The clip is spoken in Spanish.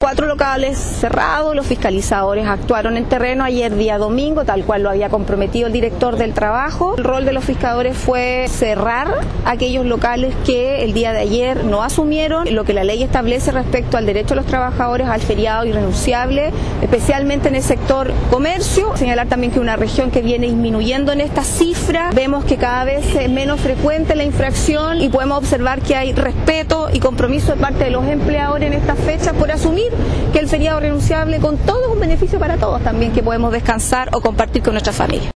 4 locales cerrados, los fiscalizadores actuaron en terreno ayer día domingo, tal cual lo había comprometido el director del trabajo. El rol de los fiscalizadores fue cerrar aquellos locales que el día de ayer no asumieron lo que la ley establece respecto al derecho de los trabajadores al feriado irrenunciable, especialmente en el sector comercio. Señalar también que una región que viene disminuyendo en esta cifra, vemos que cada vez es menos frecuente la infracción y podemos observar que hay respeto y compromiso de parte de los empleadores en esta fecha por asumir que el feriado renunciable con todo es un beneficio para todos también, que podemos descansar o compartir con nuestra familia.